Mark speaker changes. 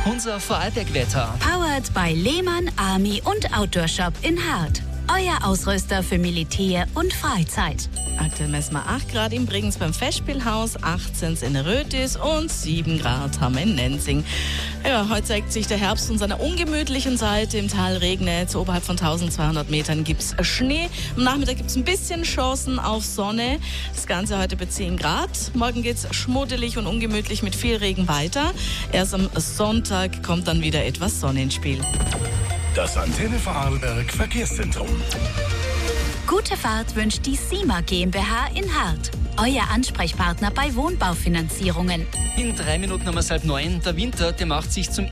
Speaker 1: Unser Vorarlberg-Wetter.
Speaker 2: Powered by Lehmann, Army und Outdoor Shop in Hart. Euer Ausrüster für Militär und Freizeit.
Speaker 3: Aktuell messen wir 8 Grad in Bregenz beim Festspielhaus, 18 in Rötis und 7 Grad haben wir in Nenzing. Ja, heute zeigt sich der Herbst von seiner ungemütlichen Seite. Im Tal regnet es, oberhalb von 1200 Metern gibt es Schnee. Am Nachmittag gibt es ein bisschen Chancen auf Sonne. Das Ganze heute bei 10 Grad. Morgen geht es schmuddelig und ungemütlich mit viel Regen weiter. Erst am Sonntag kommt dann wieder etwas Sonne ins Spiel.
Speaker 4: Das Antenne Vorarlberg Verkehrszentrum.
Speaker 2: Gute Fahrt wünscht die SIMA GmbH in Hart. Euer Ansprechpartner bei Wohnbaufinanzierungen.
Speaker 1: In 3 Minuten haben wir es 8:30. Der Winter, der macht sich zum